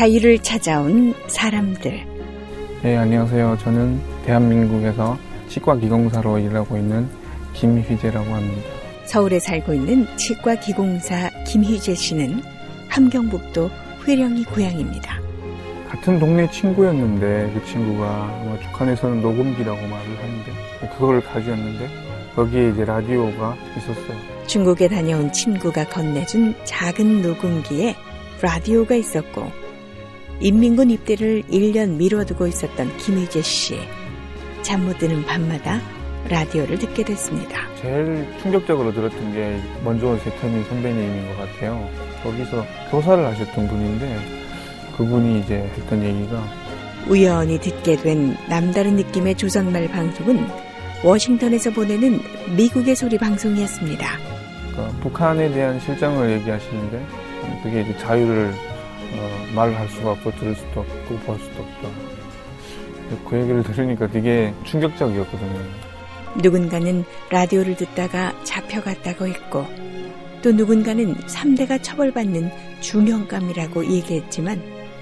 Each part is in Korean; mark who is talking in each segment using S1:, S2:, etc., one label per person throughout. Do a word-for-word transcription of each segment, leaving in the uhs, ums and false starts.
S1: 자유를 찾아온 사람들.
S2: 네, 안녕하세요. 저는 대한민국에서 치과기공사로 일하고 있는 김휘재라고 합니다.
S1: 서울에 살고 있는 치과기공사 김휘재 씨는 함경북도 회령이 고향입니다.
S2: 같은 동네 친구였는데 그 친구가 뭐 북한에서는 녹음기라고 말을 하는데 그걸 가져왔는데 거기에 이제 라디오가 있었어요.
S1: 중국에 다녀온 친구가 건네준 작은 녹음기에 라디오가 있었고 인민군 입대를 일 년 미뤄두고 있었던 김휘재 씨. 잠 못 드는 밤마다 라디오를 듣게 됐습니다.
S2: 제일 충격적으로 들었던 게 먼저 세태민 선배님인 것 같아요. 거기서 교사를 하셨던 분인데 그분이 이제 했던 얘기가
S1: 우연히 듣게 된 남다른 느낌의 조선말 방송은 워싱턴에서 보내는 미국의 소리 방송이었습니다.
S2: 그러니까 북한에 대한 실정을 얘기하시는데 그게 이제 자유를 어, 말을 할 수가 없고 들을 수도 없고 볼 수도 없다. 그 얘기를 들으니까 되게 충격적이었거든요.
S1: 누군가는 라디오를 듣다가 잡혀갔다고 했고 또 누군가는 삼 대가 처벌받는 중형감이라고 얘기했지만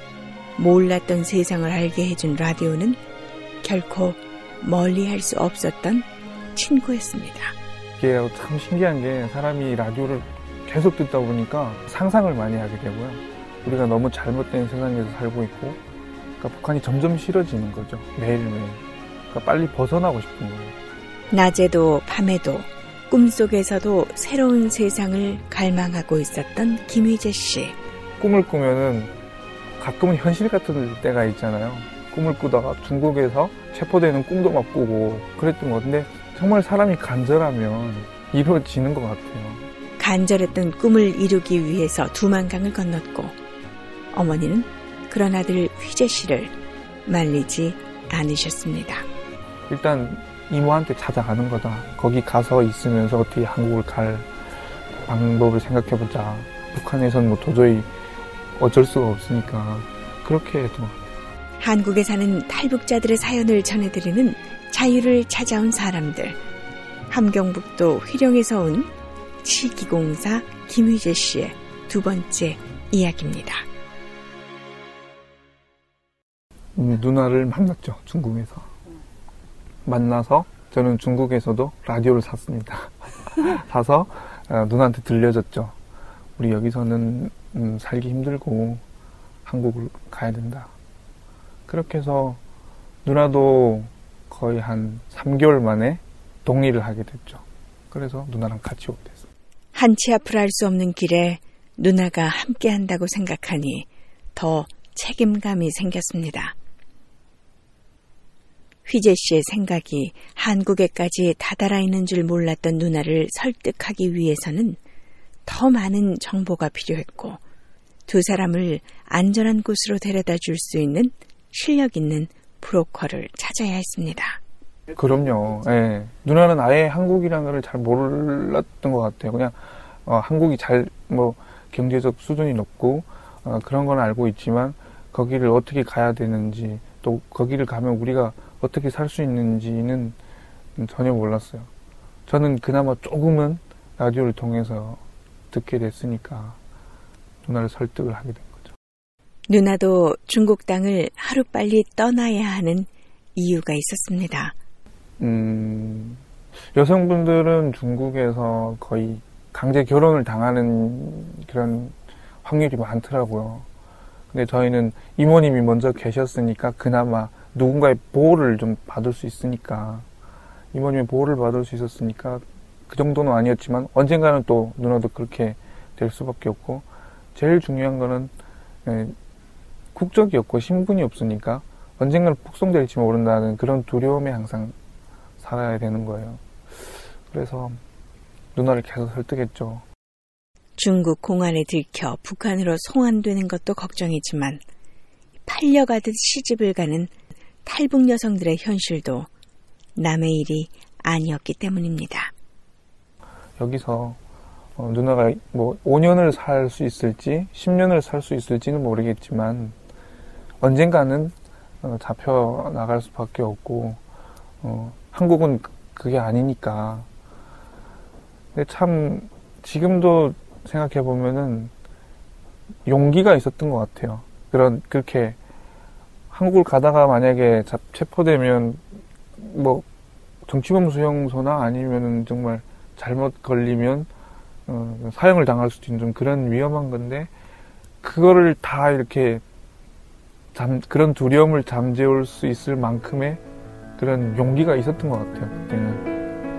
S1: 몰랐던 세상을 알게 해준 라디오는 결코 멀리할 수 없었던 친구였습니다.
S2: 이게 참 신기한 게 사람이 라디오를 계속 듣다 보니까 상상을 많이 하게 되고요. 우리가 너무 잘못된 세상에서 살고 있고 그러니까 북한이 점점 싫어지는 거죠. 매일매일. 그러니까 빨리 벗어나고 싶은 거예요.
S1: 낮에도 밤에도 꿈속에서도 새로운 세상을 갈망하고 있었던 김휘재 씨.
S2: 꿈을 꾸면은 가끔은 현실 같은 때가 있잖아요. 꿈을 꾸다가 중국에서 체포되는 꿈도 막 꾸고 그랬던 것 같은데 정말 사람이 간절하면 이루어지는 것 같아요.
S1: 간절했던 꿈을 이루기 위해서 두만강을 건넜고 어머니는 그런 아들 휘재 씨를 말리지 않으셨습니다.
S2: 일단 이모한테 찾아가는 거다. 거기 가서 있으면서 어떻게 한국을 갈 방법을 생각해보자. 북한에서는 뭐 도저히 어쩔 수가 없으니까 그렇게 했던 것 같아요.
S1: 한국에 사는 탈북자들의 사연을 전해드리는 자유를 찾아온 사람들. 함경북도 회령에서 온 치기공사 김휘재 씨의 두 번째 이야기입니다.
S2: 음, 누나를 만났죠. 중국에서. 만나서 저는 중국에서도 라디오를 샀습니다. 사서 어, 누나한테 들려줬죠. 우리 여기서는 음, 살기 힘들고 한국을 가야 된다. 그렇게 해서 누나도 거의 한 삼 개월 만에 동의를 하게 됐죠. 그래서 누나랑 같이 오게 됐어요.
S1: 한치 앞을 알 수 없는 길에 누나가 함께 한다고 생각하니 더 책임감이 생겼습니다. 휘재 씨의 생각이 한국에까지 다다라 있는 줄 몰랐던 누나를 설득하기 위해서는 더 많은 정보가 필요했고 두 사람을 안전한 곳으로 데려다 줄 수 있는 실력 있는 브로커를 찾아야 했습니다.
S2: 그럼요. 예. 누나는 아예 한국이라는 걸 잘 몰랐던 것 같아요. 그냥 어, 한국이 잘 뭐 경제적 수준이 높고 어, 그런 건 알고 있지만 거기를 어떻게 가야 되는지 또 거기를 가면 우리가 어떻게 살 수 있는지는 전혀 몰랐어요. 저는 그나마 조금은 라디오를 통해서 듣게 됐으니까 누나를 설득을 하게 된 거죠.
S1: 누나도 중국 땅을 하루빨리 떠나야 하는 이유가 있었습니다.
S2: 음, 여성분들은 중국에서 거의 강제 결혼을 당하는 그런 확률이 많더라고요. 근데 저희는 이모님이 먼저 계셨으니까 그나마 누군가의 보호를 좀 받을 수 있으니까 이모님의 보호를 받을 수 있었으니까 그 정도는 아니었지만 언젠가는 또 누나도 그렇게 될 수밖에 없고 제일 중요한 거는 예, 국적이 없고 신분이 없으니까 언젠가는 북송될지 모른다는 그런 두려움에 항상 살아야 되는 거예요. 그래서 누나를 계속 설득했죠.
S1: 중국 공안에 들켜 북한으로 송환되는 것도 걱정이지만 팔려가듯 시집을 가는 탈북 여성들의 현실도 남의 일이 아니었기 때문입니다.
S2: 여기서 어, 누나가 뭐 오 년을 살 수 있을지 십 년을 살 수 있을지는 모르겠지만 언젠가는 어, 잡혀 나갈 수밖에 없고 어, 한국은 그게 아니니까. 근데 참 지금도 생각해 보면은 용기가 있었던 것 같아요. 그런, 그렇게, 한국을 가다가 만약에 잡, 체포되면, 뭐, 정치범 수용소나 아니면은 정말 잘못 걸리면, 어, 사형을 당할 수도 있는 좀 그런 위험한 건데, 그거를 다 이렇게, 잠, 그런 두려움을 잠재울 수 있을 만큼의 그런 용기가 있었던 것 같아요, 그때는.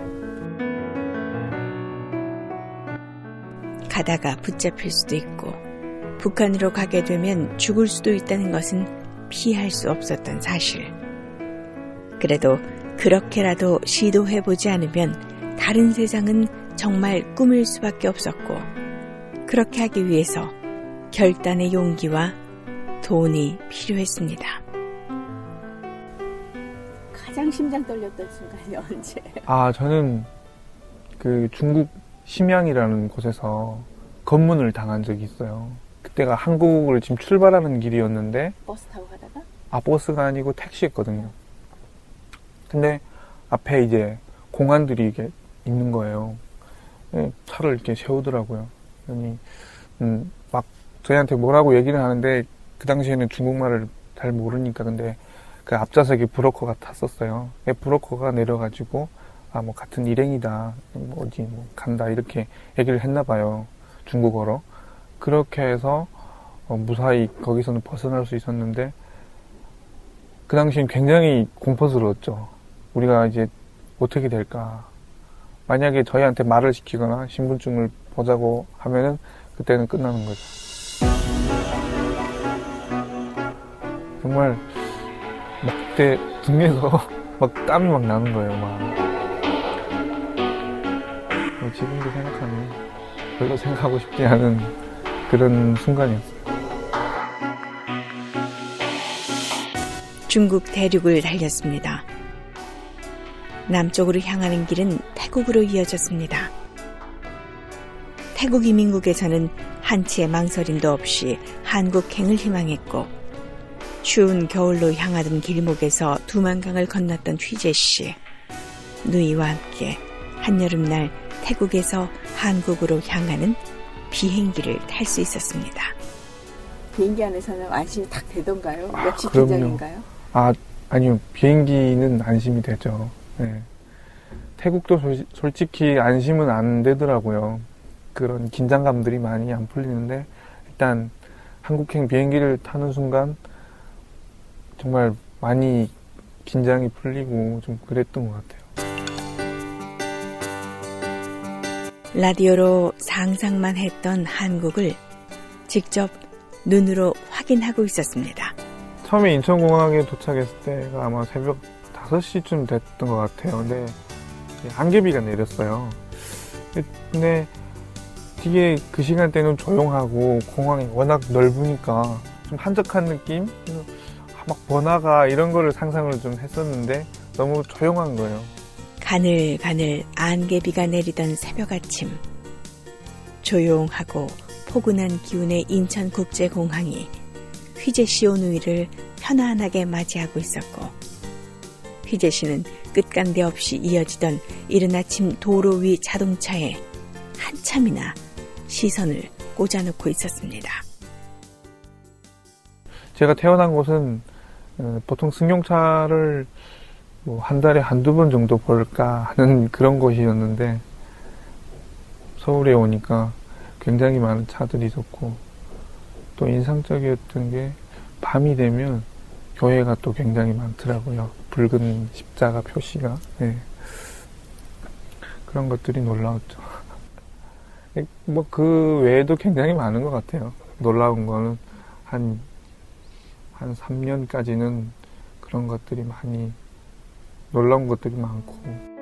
S1: 가다가 붙잡힐 수도 있고 북한으로 가게 되면 죽을 수도 있다는 것은 피할 수 없었던 사실. 그래도 그렇게라도 시도해보지 않으면 다른 세상은 정말 꿈일 수밖에 없었고, 그렇게 하기 위해서 결단의 용기와 돈이 필요했습니다.
S3: 가장 심장 떨렸던 순간이 언제?
S2: 아, 저는 그 중국 심양이라는 곳에서 검문을 당한 적이 있어요. 그때가 한국을 지금 출발하는 길이었는데,
S3: 버스 타고 가다가?
S2: 아, 버스가 아니고 택시였거든요. 근데 앞에 이제 공안들이 이게 있는 거예요. 차를 이렇게 세우더라고요. 그러니 음, 막 저희한테 뭐라고 얘기를 하는데, 그 당시에는 중국말을 잘 모르니까, 근데 그 앞좌석에 브로커가 탔었어요. 브로커가 내려가지고 아, 뭐 같은 일행이다, 뭐 어디 뭐 간다, 이렇게 얘기를 했나 봐요, 중국어로. 그렇게 해서 어, 무사히 거기서는 벗어날 수 있었는데, 그 당시엔 굉장히 공포스러웠죠. 우리가 이제 어떻게 될까. 만약에 저희한테 말을 시키거나 신분증을 보자고 하면은 그때는 끝나는 거죠. 정말 막 그때 등에서 막 땀이 막 나는 거예요, 막. 지금도 생각하면 별로 생각하고 싶지 않은 그런 순간이었어요.
S1: 중국 대륙을 달렸습니다. 남쪽으로 향하는 길은 태국으로 이어졌습니다. 태국 이민국에서는 한치의 망설임도 없이 한국행을 희망했고, 추운 겨울로 향하던 길목에서 두만강을 건넜던 휘재 씨. 누이와 함께 한여름날 태국에서 한국으로 향하는 비행기를 탈 수 있었습니다.
S3: 비행기 안에서는 안심이 딱 되던가요?
S2: 아,
S3: 역시 긴장인가요?
S2: 아, 아니요. 비행기는 안심이 되죠. 네. 태국도 소, 솔직히 안심은 안 되더라고요. 그런 긴장감들이 많이 안 풀리는데, 일단 한국행 비행기를 타는 순간 정말 많이 긴장이 풀리고 좀 그랬던 것 같아요.
S1: 라디오로 상상만 했던 한국을 직접 눈으로 확인하고 있었습니다.
S2: 처음에 인천공항에 도착했을 때가 아마 새벽 다섯 시쯤 됐던 것 같아요. 근데 안개비가 내렸어요. 근데 되게 그 시간대는 조용하고 공항이 워낙 넓으니까 좀 한적한 느낌? 막 번화가 이런 거를 상상을 좀 했었는데 너무 조용한 거예요.
S1: 가늘가늘 안개비가 내리던 새벽 아침, 조용하고 포근한 기운의 인천국제공항이 휘재 씨 오누이를 편안하게 맞이하고 있었고, 휘재 씨는 끝간데 없이 이어지던 이른 아침 도로 위 자동차에 한참이나 시선을 꽂아놓고 있었습니다.
S2: 제가 태어난 곳은 보통 승용차를 뭐 한 달에 한두 번 정도 볼까 하는 그런 곳이었는데, 서울에 오니까 굉장히 많은 차들이 있었고, 또 인상적이었던 게 밤이 되면 교회가 또 굉장히 많더라고요. 붉은 십자가 표시가. 네. 그런 것들이 놀라웠죠. 뭐 그 외에도 굉장히 많은 것 같아요. 놀라운 거는 한, 한 삼 년까지는 그런 것들이 많이, 놀라운 것들이 많고.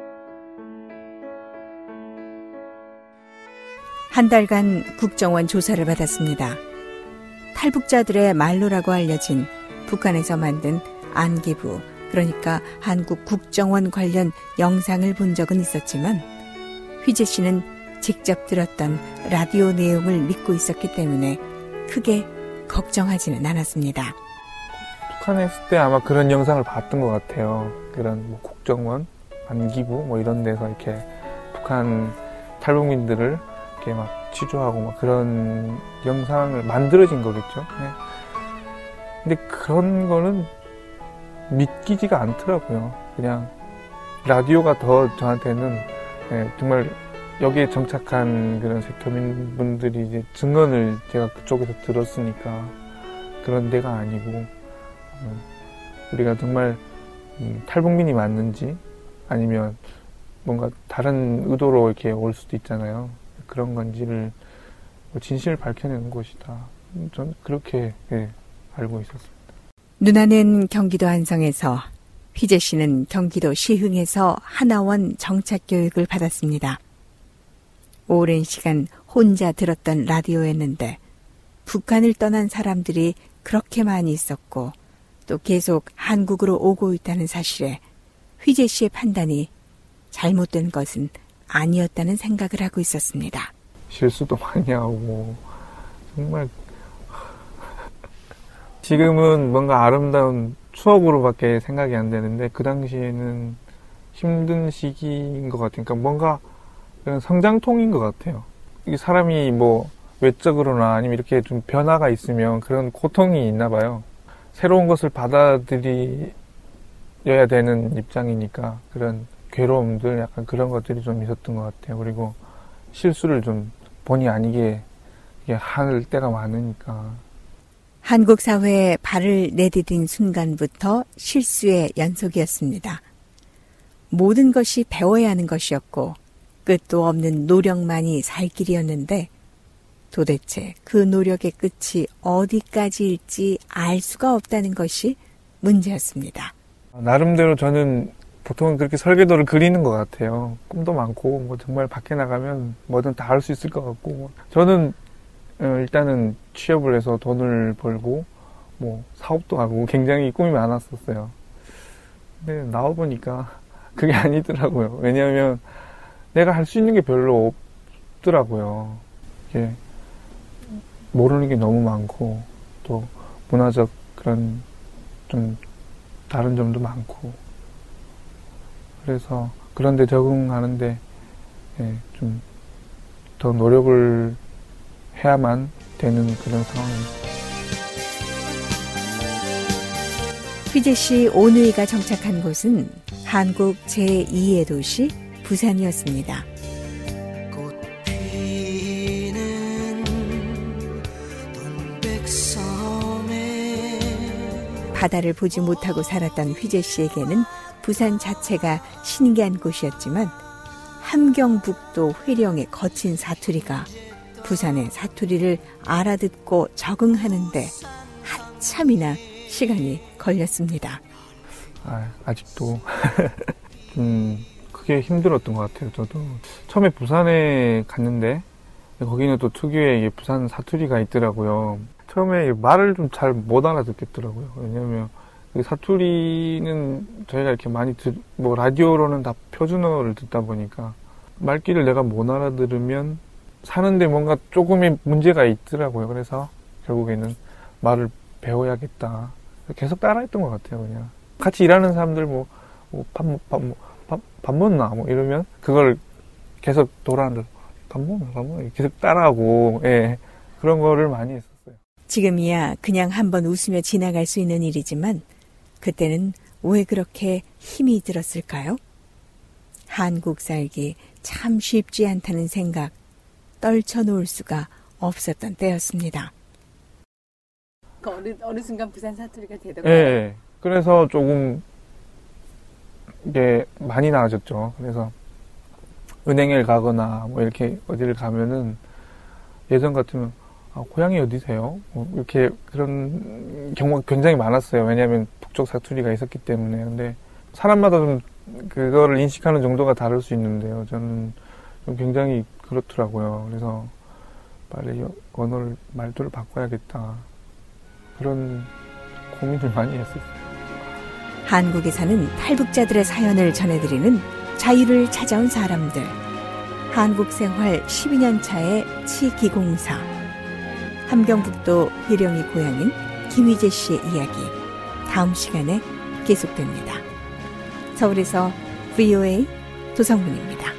S1: 한 달간 국정원 조사를 받았습니다. 탈북자들의 말로라고 알려진 북한에서 만든 안기부, 그러니까 한국 국정원 관련 영상을 본 적은 있었지만, 휘재 씨는 직접 들었던 라디오 내용을 믿고 있었기 때문에 크게 걱정하지는 않았습니다.
S2: 북한에 있을 때 아마 그런 영상을 봤던 것 같아요. 그런 뭐 국정원, 안기부 뭐 이런 데서 이렇게 북한 탈북민들을 이렇게 막 취조하고 막 그런 영상을 만들어진 거겠죠. 네. 근데 그런 거는 믿기지가 않더라고요. 그냥 라디오가 더 저한테는 예, 정말 여기에 정착한 그런 세터민분들이 이제 증언을 제가 그쪽에서 들었으니까 그런 데가 아니고 음, 우리가 정말 음, 탈북민이 맞는지 아니면 뭔가 다른 의도로 이렇게 올 수도 있잖아요. 그런 건지를 진실을 밝혀내는 곳이다. 전 그렇게 예, 알고 있었습니다.
S1: 누나는 경기도 안성에서, 휘재 씨는 경기도 시흥에서 하나원 정착교육을 받았습니다. 오랜 시간 혼자 들었던 라디오였는데 북한을 떠난 사람들이 그렇게 많이 있었고 또 계속 한국으로 오고 있다는 사실에 휘재 씨의 판단이 잘못된 것은 아니었다는 생각을 하고 있었습니다.
S2: 실수도 많이 하고 정말 지금은 뭔가 아름다운 추억으로밖에 생각이 안 되는데 그 당시에는 힘든 시기인 것 같아요. 그러니까 뭔가 그런 성장통인 것 같아요. 이 사람이 뭐 외적으로나 아니면 이렇게 좀 변화가 있으면 그런 고통이 있나 봐요. 새로운 것을 받아들여야 되는 입장이니까 그런 괴로움들 약간 그런 것들이 좀 있었던 것 같아요. 그리고 실수를 좀 본의 아니게 할 때가 많으니까.
S1: 한국 사회에 발을 내디딘 순간부터 실수의 연속이었습니다. 모든 것이 배워야 하는 것이었고 끝도 없는 노력만이 살 길이었는데 도대체 그 노력의 끝이 어디까지일지 알 수가 없다는 것이 문제였습니다.
S2: 나름대로 저는 보통은 그렇게 설계도를 그리는 것 같아요. 꿈도 많고 뭐 정말 밖에 나가면 뭐든 다 할 수 있을 것 같고 저는 일단은 취업을 해서 돈을 벌고 뭐 사업도 하고 굉장히 꿈이 많았었어요. 근데 나와보니까 그게 아니더라고요. 왜냐하면 내가 할 수 있는 게 별로 없더라고요. 이게 모르는 게 너무 많고 또 문화적 그런 좀 다른 점도 많고 그래서 그런데 적응하는데 예, 좀 더 노력을 해야만 되는 그런 상황입니다.
S1: 휘재 씨 오누이가 정착한 곳은 한국 제이의 도시 부산이었습니다. 바다를 보지 못하고 살았던 휘재 씨에게는 부산 자체가 신기한 곳이었지만 함경북도 회령의 거친 사투리가 부산의 사투리를 알아듣고 적응하는데 한참이나 시간이 걸렸습니다.
S2: 아, 아직도 좀 그게 힘들었던 것 같아요. 저도 처음에 부산에 갔는데 거기는 또 특유의 부산 사투리가 있더라고요. 처음에 말을 좀 잘 못 알아듣겠더라고요. 왜냐면 사투리는 저희가 이렇게 많이 듣, 뭐 라디오로는 다 표준어를 듣다 보니까 말귀를 내가 못 알아들으면 사는데 뭔가 조금의 문제가 있더라고요. 그래서 결국에는 말을 배워야겠다. 계속 따라했던 것 같아요. 그냥 같이 일하는 사람들 뭐 밥 밥 밥 밥 먹나 뭐 이러면 그걸 계속 돌아앉아 밥 먹나 밥 먹나 계속 따라하고 예 그런 거를 많이 했었어요.
S1: 지금이야 그냥 한번 웃으며 지나갈 수 있는 일이지만 그때는 왜 그렇게 힘이 들었을까요? 한국 살기 참 쉽지 않다는 생각 떨쳐놓을 수가 없었던 때였습니다.
S3: 그 어느, 어느 순간 부산 사투리가 되더라고요.
S2: 네, 그래서 조금 이게 많이 나아졌죠. 그래서 은행에 가거나 뭐 이렇게 어디를 가면은 예전 같으면 아, 고향이 어디세요? 뭐 이렇게 그런 경우가 굉장히 많았어요. 왜냐하면 북쪽 사투리가 있었기 때문에. 근데 사람마다 좀 그거를 인식하는 정도가 다를 수 있는데요. 저는 좀 굉장히 그렇더라고요. 그래서 빨리 언어를, 말투를 바꿔야겠다. 그런 고민을 많이 했었어요.
S1: 한국에 사는 탈북자들의 사연을 전해드리는 자유를 찾아온 사람들. 한국생활 십이 년 차의 치기공사. 함경북도 회령이 고향인 김휘재 씨의 이야기. 다음 시간에 계속됩니다. 서울에서 브이오에이 도성문입니다.